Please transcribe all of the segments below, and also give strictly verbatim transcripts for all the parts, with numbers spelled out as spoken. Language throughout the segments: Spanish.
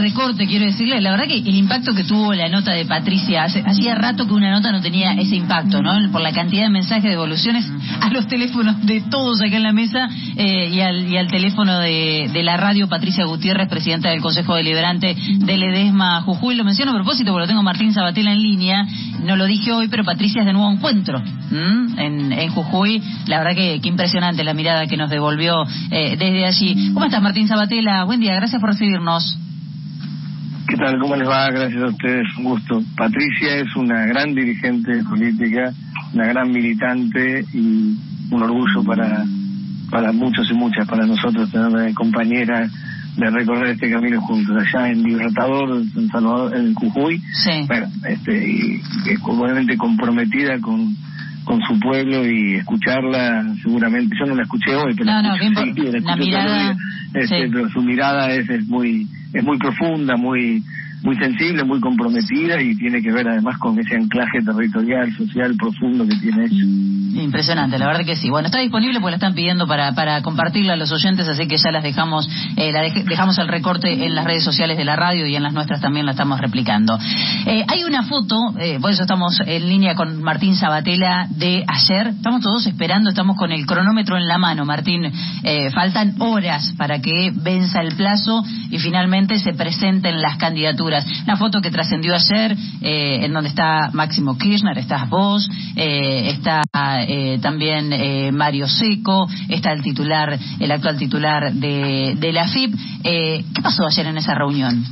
recorte, quiero decirle, la verdad que el impacto que tuvo la nota de Patricia, hace, hacía rato que una nota no tenía ese impacto, ¿no? Por la cantidad de mensajes, de devoluciones a los teléfonos de todos acá en la mesa eh, y, al, y al teléfono de, de la radio. Patricia Gutiérrez, presidenta del Consejo Deliberante de Ledesma Jujuy. Lo menciono a propósito porque lo tengo Martín Sabatella en línea, no lo dije hoy, pero Patricia es de nuevo encuentro en, en Jujuy. La verdad que, que impresionante la mirada que nos devolvió eh, desde allí. ¿Cómo estás, Martín Sabatella? Buen día, gracias por recibirnos. ¿Qué tal? ¿Cómo les va? Gracias a ustedes, un gusto. Patricia es una gran dirigente política, una gran militante y un orgullo para para muchos y muchas, para nosotros, tener compañera de recorrer este camino juntos, allá en Libertador, en Salvador, en Jujuy. Sí. Bueno, este, y es obviamente comprometida con con su pueblo y escucharla, seguramente, yo no la escuché hoy, pero no, la no, escucho bien, seguido, la la escucho mirada, este, sí. Pero su mirada es, es muy es muy profunda, muy muy sensible, muy comprometida y tiene que ver además con ese anclaje territorial, social profundo que tiene ella. Impresionante, la verdad que sí. Bueno, está disponible porque la están pidiendo para para compartirla a los oyentes, así que ya las dejamos, eh, la dej dejamos el recorte en las redes sociales de la radio y en las nuestras también la estamos replicando. Eh, hay una foto, eh, por eso estamos en línea con Martín Sabatella de ayer. Estamos todos esperando, estamos con el cronómetro en la mano, Martín. Eh, faltan horas para que venza el plazo y finalmente se presenten las candidaturas. La foto que trascendió ayer, eh, en donde está Máximo Kirchner, estás vos, eh, está eh, también eh, Mario Seco, está el titular, el actual titular de, de la A F I P. Eh, ¿Qué pasó ayer en esa reunión?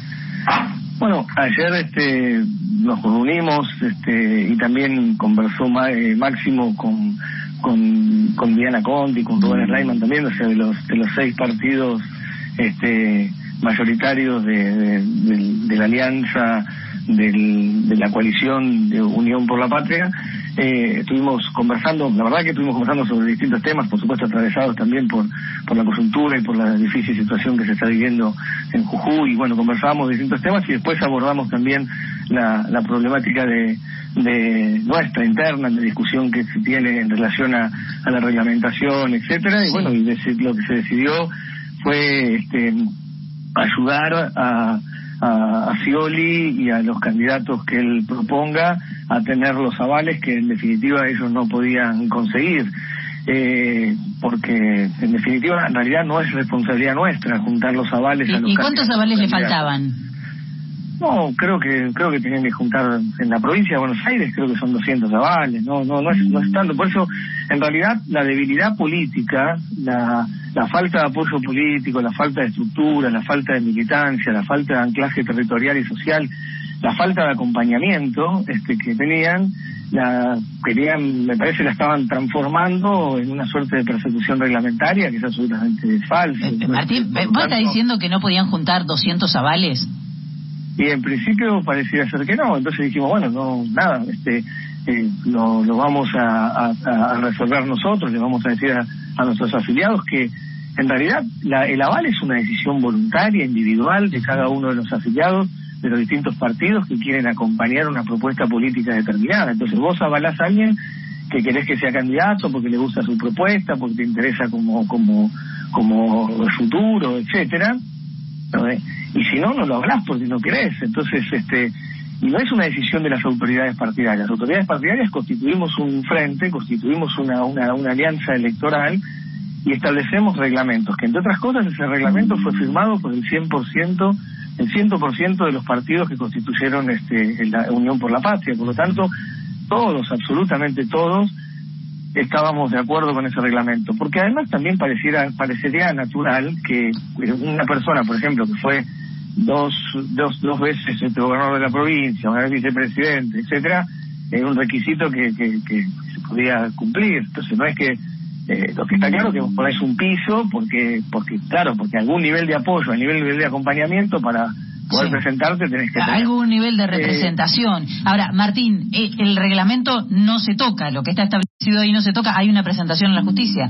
Bueno, ayer este nos reunimos este y también conversó eh, Máximo con con con Diana Conti, con Rubén Rayman también, o sea, de los de los seis partidos este mayoritarios de, de, de, de la alianza, del, de la coalición de Unión por la Patria. Eh, estuvimos conversando, la verdad que estuvimos conversando sobre distintos temas, por supuesto atravesados también por por la coyuntura y por la difícil situación que se está viviendo en Jujuy, y bueno, conversábamos de distintos temas y después abordamos también la, la problemática de, de nuestra interna, de discusión que se tiene en relación a, a la reglamentación, etcétera, y bueno, y decir, lo que se decidió fue este ayudar a, a, a Scioli y a los candidatos que él proponga a tener los avales que en definitiva ellos no podían conseguir, eh, porque en definitiva en realidad no es responsabilidad nuestra juntar los avales. ¿Y, a los ¿y cuántos avales le faltaban? No, creo que creo que tenían que juntar en la provincia de Buenos Aires, creo que son doscientos avales, no no no es, no es tanto. Por eso, en realidad, la debilidad política, la, la falta de apoyo político, la falta de estructura, la falta de militancia, la falta de anclaje territorial y social, la falta de acompañamiento este que tenían, la querían, me parece, la estaban transformando en una suerte de persecución reglamentaria, que es absolutamente falsa. Eh, Martín, ¿vos estás diciendo que no podían juntar doscientos avales? Y en principio parecía ser que no, entonces dijimos, bueno, no, nada, este eh, lo, lo vamos a, a, a resolver nosotros, le vamos a decir a, a nuestros afiliados que en realidad la, el aval es una decisión voluntaria, individual, de cada uno de los afiliados de los distintos partidos que quieren acompañar una propuesta política determinada. Entonces vos avalás a alguien que querés que sea candidato porque le gusta su propuesta, porque te interesa como como como futuro, etcétera, ¿no? Y si no, no lo hablás porque no querés. Entonces, este y no es una decisión de las autoridades partidarias. Las autoridades partidarias constituimos un frente, constituimos una, una, una alianza electoral y establecemos reglamentos, que entre otras cosas ese reglamento fue firmado por el cien por ciento, el cien por ciento de los partidos que constituyeron este la Unión por la Patria. Por lo tanto, todos, absolutamente todos, estábamos de acuerdo con ese reglamento, porque además también pareciera parecería natural que una persona, por ejemplo, que fue dos dos dos veces este gobernador de la provincia, una vez vicepresidente, etcétera, es un requisito que, que que se podía cumplir. Entonces no es que eh, lo que está claro que vos ponés un piso porque porque claro porque algún nivel de apoyo, a nivel de acompañamiento para poder sí. presentarte tenés que tener algún nivel de representación. Eh, Ahora, Martín, el reglamento no se toca, lo que está establecido ahí no se toca, hay una presentación en la justicia.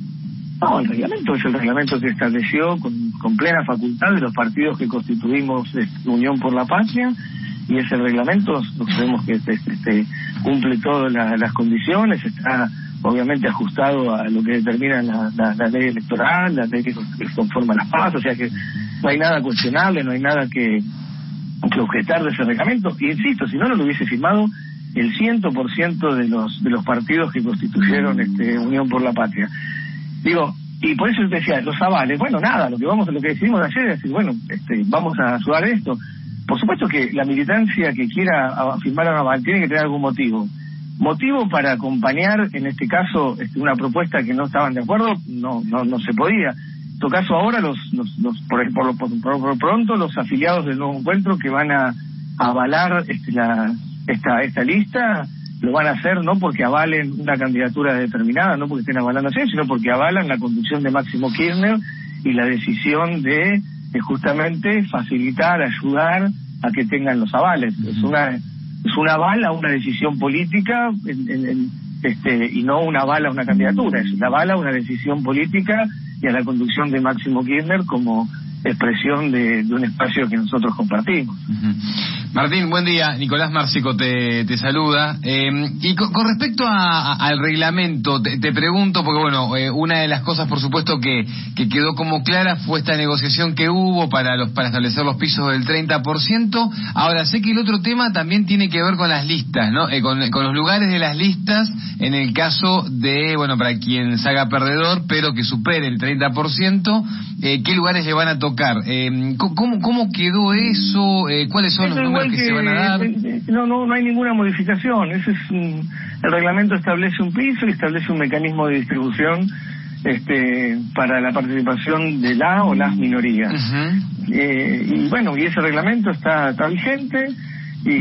No, el reglamento es el reglamento que estableció con, con plena facultad de los partidos que constituimos Unión por la Patria, y ese reglamento sabemos que este, este, cumple todas la, las condiciones, está obviamente ajustado a lo que determina la, la, la ley electoral, la ley que, que conforma las PAS, o sea que no hay nada cuestionable, no hay nada que, que objetar de ese reglamento. Y insisto, si no, no lo hubiese firmado el cien por ciento de los de los partidos que constituyeron este Unión por la Patria. Digo, y por eso yo te decía, los avales, bueno, nada, lo que vamos lo que decidimos ayer es decir, bueno, este, vamos a ayudar esto. Por supuesto que la militancia que quiera firmar un aval tiene que tener algún motivo. Motivo para acompañar, en este caso, este, una propuesta que no estaban de acuerdo, no no no se podía. En todo caso, ahora, los, los, los por, por, por, por, por pronto, los afiliados del Nuevo Encuentro que van a, a avalar este, la, esta esta lista, lo van a hacer no porque avalen una candidatura determinada, no porque estén avalando así, sino porque avalan la conducción de Máximo Kirchner y la decisión de, de justamente facilitar, ayudar a que tengan los avales. Uh-huh. Es una es un aval a una decisión política en, en, en, este y no un aval a una candidatura, es un aval a una decisión política y a la conducción de Máximo Kirchner como expresión de, de un espacio que nosotros compartimos. Uh-huh. Martín, buen día. Nicolás Márcico te, te saluda. Eh, y con, con respecto a, a, al reglamento, te, te pregunto, porque bueno, eh, una de las cosas, por supuesto, que, que quedó como clara fue esta negociación que hubo para los para establecer los pisos del treinta por ciento. Ahora, sé que el otro tema también tiene que ver con las listas, ¿no? Eh, con, con los lugares de las listas, en el caso de, bueno, para quien se haga perdedor, pero que supere el treinta por ciento, eh, ¿qué lugares le van a tocar? Eh, ¿cómo, ¿Cómo quedó eso? Eh, ¿Cuáles son eso los números que, que se van a dar? No, no, no hay ninguna modificación. Ese es un, el reglamento establece un piso y establece un mecanismo de distribución este, para la participación de la o las minorías. Uh-huh. Eh, y bueno, y ese reglamento está, está vigente y,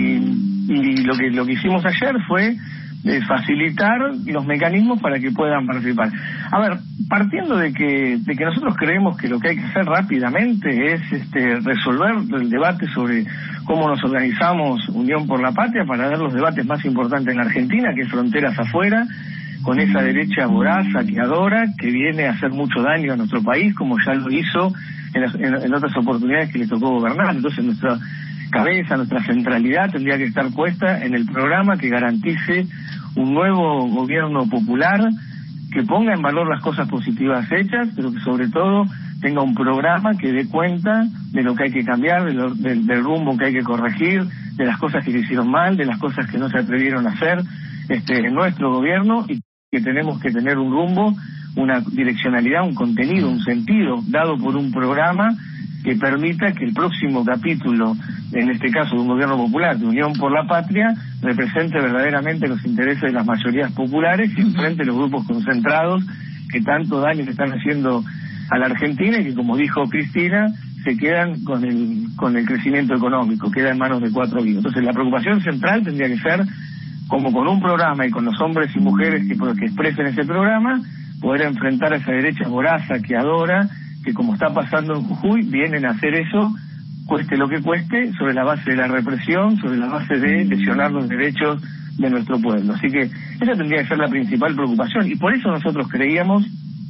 y lo que lo que hicimos ayer fue de facilitar los mecanismos para que puedan participar. A ver, partiendo de que de que nosotros creemos que lo que hay que hacer rápidamente es este resolver el debate sobre cómo nos organizamos Unión por la Patria para dar los debates más importantes en la Argentina, que es Fronteras Afuera, con esa derecha voraz, saqueadora, que viene a hacer mucho daño a nuestro país, como ya lo hizo en, en, en otras oportunidades que le tocó gobernar. Entonces nuestra cabeza, nuestra centralidad tendría que estar puesta en el programa que garantice un nuevo gobierno popular, que ponga en valor las cosas positivas hechas, pero que sobre todo tenga un programa que dé cuenta de lo que hay que cambiar, de lo, del, del rumbo que hay que corregir, de las cosas que se hicieron mal, de las cosas que no se atrevieron a hacer este, en nuestro gobierno, y que tenemos que tener un rumbo, una direccionalidad, un contenido, un sentido dado por un programa que permita que el próximo capítulo, en este caso de un gobierno popular, de Unión por la Patria, represente verdaderamente los intereses de las mayorías populares y enfrente a los grupos concentrados que tanto daño le están haciendo a la Argentina y que, como dijo Cristina, se quedan con el con el crecimiento económico, queda en manos de cuatro vivos. Entonces la preocupación central tendría que ser, como con un programa y con los hombres y mujeres que, que expresen ese programa, poder enfrentar a esa derecha voraz, saqueadora, que como está pasando en Jujuy, vienen a hacer eso, cueste lo que cueste, sobre la base de la represión, sobre la base de lesionar los derechos de nuestro pueblo. Así que esa tendría que ser la principal preocupación, y por eso nosotros creíamos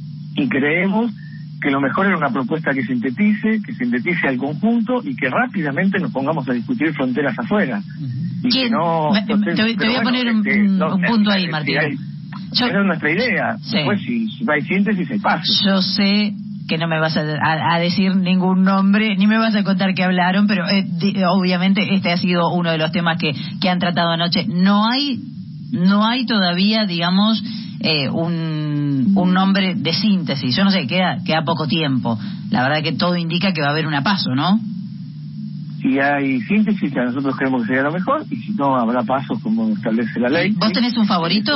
y creemos que lo mejor era una propuesta que sintetice, que sintetice al conjunto y que rápidamente nos pongamos a discutir Fronteras Afuera. Y que no, me, entonces, te, te voy a bueno, poner un, este, no, un punto ahí, Martín. Hay, Yo, esa es nuestra idea. Sí. Después, si, si hay síntesis, hay paso. Yo sé que no me vas a, a, a decir ningún nombre, ni me vas a contar que hablaron, pero eh, de, obviamente este ha sido uno de los temas que, que han tratado anoche. No hay, no hay todavía, digamos, eh, un, un nombre de síntesis. Yo no sé, queda, queda poco tiempo. La verdad que todo indica que va a haber una paso, ¿no? Si hay síntesis, a nosotros creemos que sería lo mejor, y si no, habrá pasos como establece la ley. ¿Vos tenés un favorito?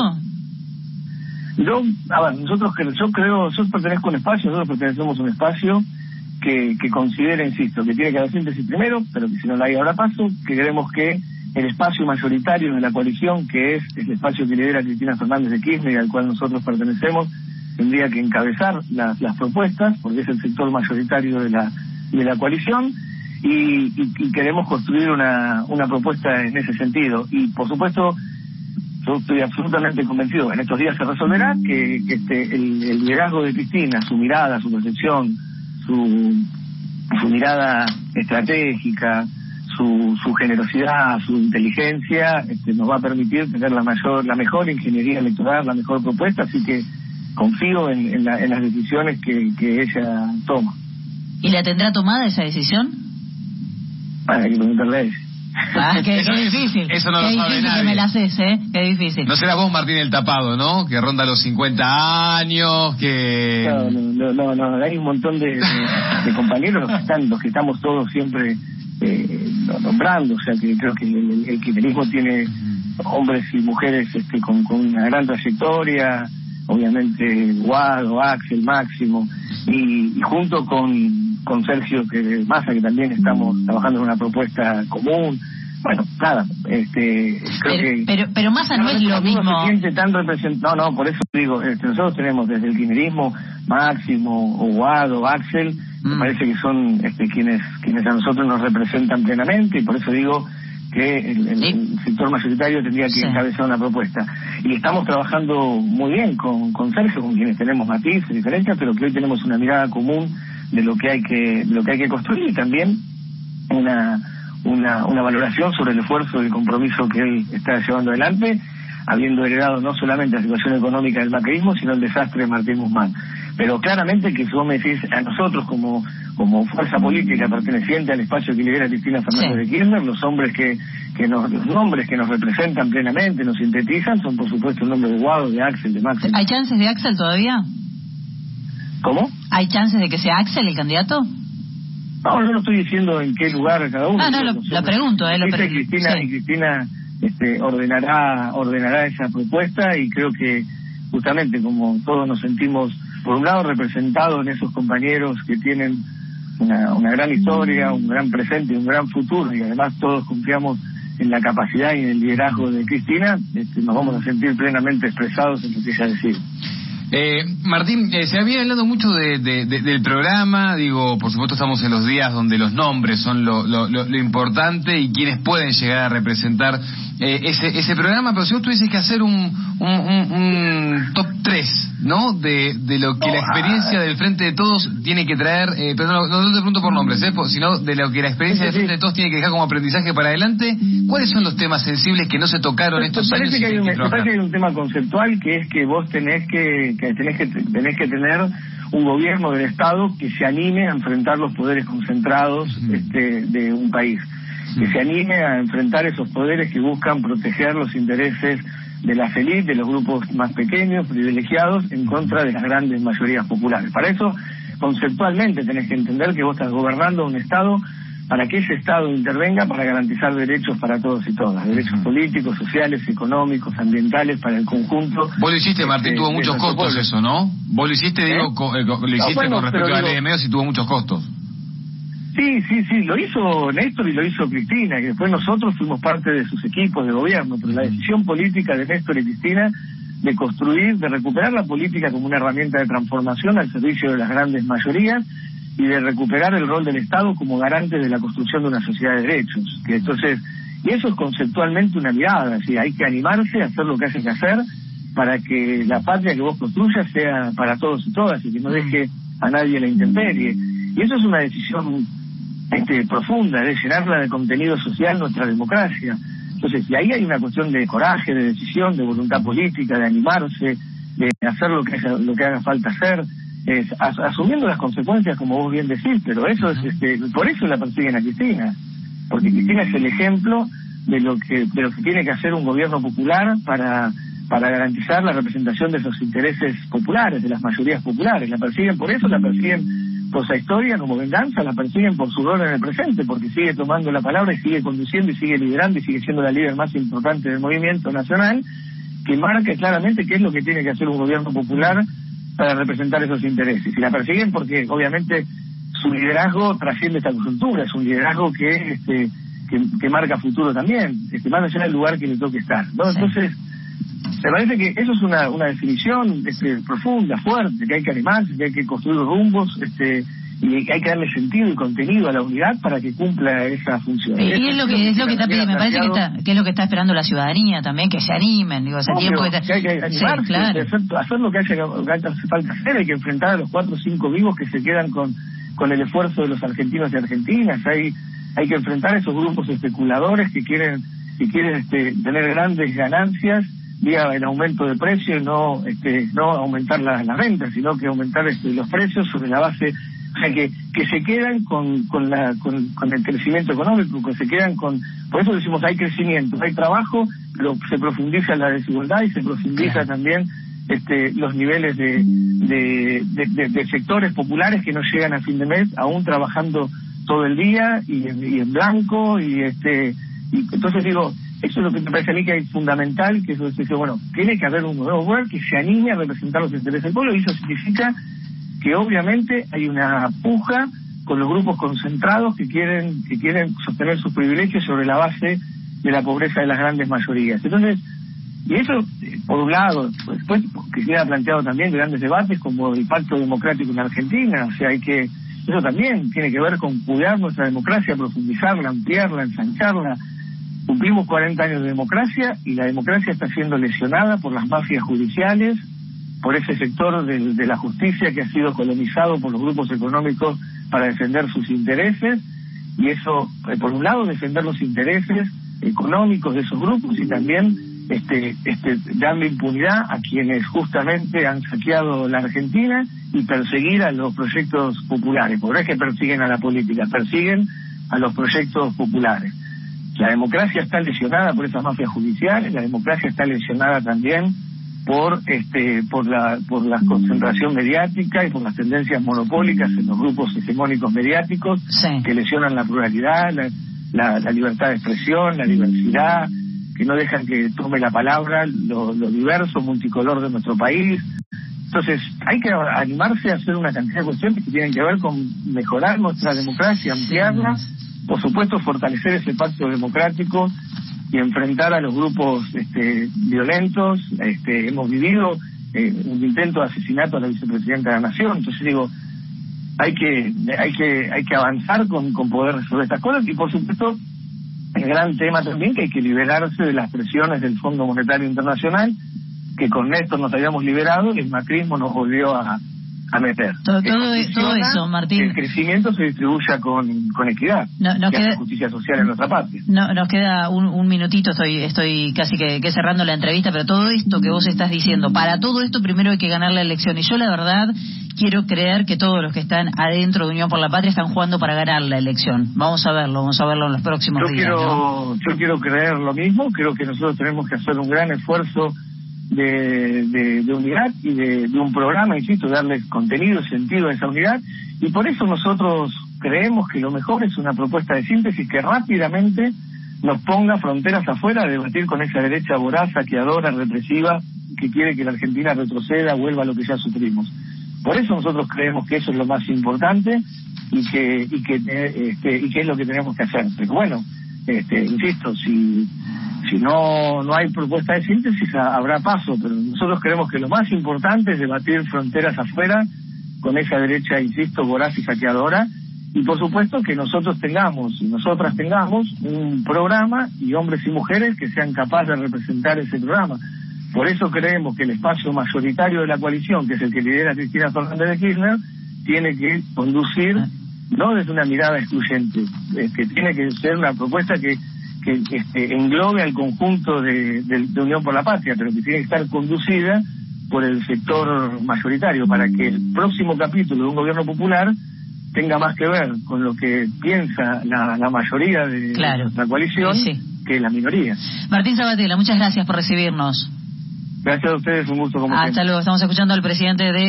Yo, a ver, nosotros, yo creo, yo pertenezco a un espacio, nosotros pertenecemos a un espacio que, que considera, insisto, que tiene que haber síntesis primero, pero que si no la hay habrá paso, que creemos que el espacio mayoritario de la coalición, que es el espacio que lidera Cristina Fernández de Kirchner y al cual nosotros pertenecemos, tendría que encabezar las, las propuestas, porque es el sector mayoritario de la, de la coalición, y, y, y queremos construir una, una propuesta en ese sentido. Y por supuesto, yo estoy absolutamente convencido, en estos días se resolverá, que, que este, el, el liderazgo de Cristina, su mirada, su percepción, su, su mirada estratégica, su, su generosidad, su inteligencia, este, nos va a permitir tener la mayor, la mejor ingeniería electoral, la mejor propuesta, así que confío en, en, la, en las decisiones que, que ella toma. ¿Y la tendrá tomada esa decisión? Bueno, hay que preguntarle a ella. Ah, qué, eso, qué difícil. Eso no qué lo sabe difícil nadie. que me la haces, ¿eh? Qué difícil. No será vos, Martín, el tapado, ¿no? Que ronda los cincuenta años, que... No, no, no, no, no. Hay un montón de, de, de compañeros que están, los que estamos todos siempre eh, nombrando, o sea que creo que el, el kirchnerismo tiene hombres y mujeres este, con, con una gran trayectoria, obviamente Guado, Axel, Máximo, y, y junto con con Sergio que Massa, que también estamos trabajando en una propuesta común. Bueno, nada, este, creo pero, que... Pero, pero Massa no es lo mismo... No se siente tan representado, no, no, por eso digo, este, nosotros tenemos desde el kirchnerismo, Máximo, Guado, Axel, mm. me parece que son este, quienes quienes a nosotros nos representan plenamente, y por eso digo que el, el, el sector mayoritario tendría que sí. encabezar una propuesta. Y estamos trabajando muy bien con, con Sergio, con quienes tenemos matices, diferencias, pero que hoy tenemos una mirada común de lo que hay que de lo que hay que construir, y también una una una valoración sobre el esfuerzo y el compromiso que él está llevando adelante, habiendo heredado no solamente la situación económica del macrismo, sino el desastre de Martín Guzmán. Pero claramente que si vos me decís a nosotros como como fuerza política perteneciente al espacio que lidera Cristina Fernández sí. de Kirchner, los hombres que que nos los nombres que nos representan plenamente, nos sintetizan, son por supuesto el nombre de Guado, de Axel, de Máximo. ¿Hay chances de Axel todavía? ¿Cómo? ¿Hay chances de que sea Axel el candidato? No, yo no estoy diciendo en qué lugar cada uno. Ah, no, lo, lo pregunto, eh, lo pre Cristina, sí. y Cristina este, ordenará ordenará esa propuesta, y creo que justamente como todos nos sentimos, por un lado, representados en esos compañeros que tienen una, una gran historia, un gran presente y un gran futuro, y además todos confiamos en la capacidad y en el liderazgo de Cristina, este, nos vamos a sentir plenamente expresados en lo que ella decide. Eh, Martín, eh, se había hablado mucho de, de, de, del programa, digo, por supuesto estamos en los días donde los nombres son lo, lo, lo, lo importante y quienes pueden llegar a representar eh, ese, ese programa, pero si vos tuvieses que hacer un, un, un, un top tres, ¿no? De, de lo que la experiencia del Frente de Todos tiene que traer, eh, pero no, no, no te pregunto por nombres, ¿eh? sino de lo que la experiencia del Frente de Todos tiene que dejar como aprendizaje para adelante. ¿Cuáles son los temas sensibles que no se tocaron estos me años? Que hay un, que me parece que hay un tema conceptual, que es que vos tenés que, que tenés que tenés que tener un gobierno del Estado que se anime a enfrentar los poderes concentrados uh-huh. este, de un país, uh-huh. que se anime a enfrentar esos poderes que buscan proteger los intereses de las élites, de los grupos más pequeños, privilegiados, en contra de las grandes mayorías populares. Para eso, conceptualmente, tenés que entender que vos estás gobernando un Estado para que ese Estado intervenga para garantizar derechos para todos y todas, derechos políticos, sociales, económicos, ambientales, para el conjunto. Vos lo hiciste, Martín, este, tuvo muchos costos pueblo. Eso, ¿no? Vos lo hiciste, ¿Eh? digo, co, eh, lo hiciste no, bueno, con respecto a la ley de medios y tuvo muchos costos. Sí, sí, sí, lo hizo Néstor y lo hizo Cristina, que después nosotros fuimos parte de sus equipos de gobierno, pero la decisión política de Néstor y Cristina de construir, de recuperar la política como una herramienta de transformación al servicio de las grandes mayorías, y de recuperar el rol del Estado como garante de la construcción de una sociedad de derechos. Que entonces, y eso es conceptualmente una mirada, ¿sí? Hay que animarse a hacer lo que hay que hacer para que la patria que vos construyas sea para todos y todas, y que no deje a nadie la intemperie. Y eso es una decisión este, profunda, de llenarla de contenido social nuestra democracia. Entonces, y ahí hay una cuestión de coraje, de decisión, de voluntad política, de animarse, de hacer lo que haya, lo que haga falta hacer, es, as, asumiendo las consecuencias, como vos bien decís, pero eso es, este, por eso la persiguen a Cristina, porque Cristina es el ejemplo de lo que de lo que tiene que hacer un gobierno popular para para garantizar la representación de esos intereses populares, de las mayorías populares. La persiguen por eso, la persiguen por esa historia como venganza, la persiguen por su rol en el presente, porque sigue tomando la palabra y sigue conduciendo y sigue liderando y sigue siendo la líder más importante del movimiento nacional, que marca claramente qué es lo que tiene que hacer un gobierno popular para representar esos intereses. Y la persiguen porque obviamente su liderazgo trasciende esta coyuntura, es un liderazgo que este que, que marca futuro también, este, más allá del lugar que le toque estar, ¿no? Sí. Entonces, me parece que eso es una una definición este, profunda, fuerte, que hay que animarse, que hay que construir rumbos, este y hay que darle sentido y contenido a la unidad para que cumpla esa función. Y, y es lo que es lo que está pidiendo, me parece que está que es lo que está esperando la ciudadanía también, que se animen, digo, hace Obvio, tiempo que, que hay que animarse, sí, claro. hacer, hacer lo que haya, lo que hace falta hacer, hay que enfrentar a los cuatro o cinco vivos que se quedan con con el esfuerzo de los argentinos y argentinas, hay hay que enfrentar a esos grupos especuladores que quieren que quieren este, tener grandes ganancias vía el aumento de precios y no este no aumentar las la ventas, sino que aumentar este, los precios sobre la base O sea, que, que se quedan con, con, la, con, con el crecimiento económico, que se quedan con... Por eso decimos, hay crecimiento, hay trabajo, pero se profundiza la desigualdad y se profundiza claro. también este, los niveles de, de, de, de, de sectores populares que no llegan a fin de mes, aún trabajando todo el día y en, y en blanco, y este y entonces digo, eso es lo que me parece a mí que es fundamental, que eso es que, bueno, tiene que haber un nuevo poder que se anime a representar los intereses del pueblo, y eso significa que obviamente hay una puja con los grupos concentrados que quieren que quieren sostener sus privilegios sobre la base de la pobreza de las grandes mayorías. Entonces, y eso, por un lado, después que queda planteado también grandes debates como el pacto democrático en Argentina, o sea, hay que, eso también tiene que ver con cuidar nuestra democracia, profundizarla, ampliarla, ensancharla. Cumplimos cuarenta años de democracia y la democracia está siendo lesionada por las mafias judiciales, por ese sector de, de la justicia que ha sido colonizado por los grupos económicos para defender sus intereses, y eso, eh, por un lado, defender los intereses económicos de esos grupos y también este, este, darle impunidad a quienes justamente han saqueado la Argentina y perseguir a los proyectos populares, porque no es que persiguen a la política, persiguen a los proyectos populares. La democracia está lesionada por esas mafias judiciales, la democracia está lesionada también por este por la por la concentración mediática y por las tendencias monopólicas en los grupos hegemónicos mediáticos sí. que lesionan la pluralidad, la, la, la libertad de expresión, la diversidad, que no dejan que tome la palabra lo, lo diverso, multicolor de nuestro país. Entonces hay que animarse a hacer una cantidad de cuestiones que tienen que ver con mejorar nuestra democracia, ampliarla, sí. por supuesto fortalecer ese pacto democrático y enfrentar a los grupos este, violentos. Este, hemos vivido eh, un intento de asesinato a la vicepresidenta de la Nación, entonces digo, hay que hay que hay que avanzar con, con poder resolver estas cosas, y por supuesto el gran tema también que hay que liberarse de las presiones del Fondo Monetario Internacional, que con Néstor nos habíamos liberado y el macrismo nos volvió a a meter. Todo, todo, todo eso, Martín. Que el crecimiento se distribuya con, con equidad, no, nos que queda, haya justicia social en nuestra patria. No, nos queda un, un minutito, estoy estoy casi que, que cerrando la entrevista, pero todo esto que vos estás diciendo, para todo esto primero hay que ganar la elección, y yo la verdad quiero creer que todos los que están adentro de Unión por la Patria están jugando para ganar la elección. Vamos a verlo, vamos a verlo en los próximos yo días. Quiero, ¿no? Yo quiero creer lo mismo, creo que nosotros tenemos que hacer un gran esfuerzo De, de, de unidad y de, de un programa, insisto, darle contenido y sentido a esa unidad, y por eso nosotros creemos que lo mejor es una propuesta de síntesis que rápidamente nos ponga fronteras afuera a debatir con esa derecha voraz, saqueadora, represiva, que quiere que la Argentina retroceda, vuelva a lo que ya sufrimos. Por eso nosotros creemos que eso es lo más importante y que y que este, y que es lo que tenemos que hacer. Pero bueno, este, insisto, si Si no no hay propuesta de síntesis, habrá paso, pero nosotros creemos que lo más importante es debatir fronteras afuera con esa derecha, insisto, voraz y saqueadora, y por supuesto que nosotros tengamos, y nosotras tengamos, un programa y hombres y mujeres que sean capaces de representar ese programa. Por eso creemos que el espacio mayoritario de la coalición, que es el que lidera Cristina Fernández de Kirchner, tiene que conducir, no desde una mirada excluyente, es que tiene que ser una propuesta que que este, englobe al conjunto de, de, de Unión por la Patria, pero que tiene que estar conducida por el sector mayoritario, para que el próximo capítulo de un gobierno popular tenga más que ver con lo que piensa la, la mayoría de claro. la coalición sí, sí. que la minoría. Martín Sabatella, muchas gracias por recibirnos. Gracias a ustedes, un gusto como Hasta siempre. luego, estamos escuchando al presidente de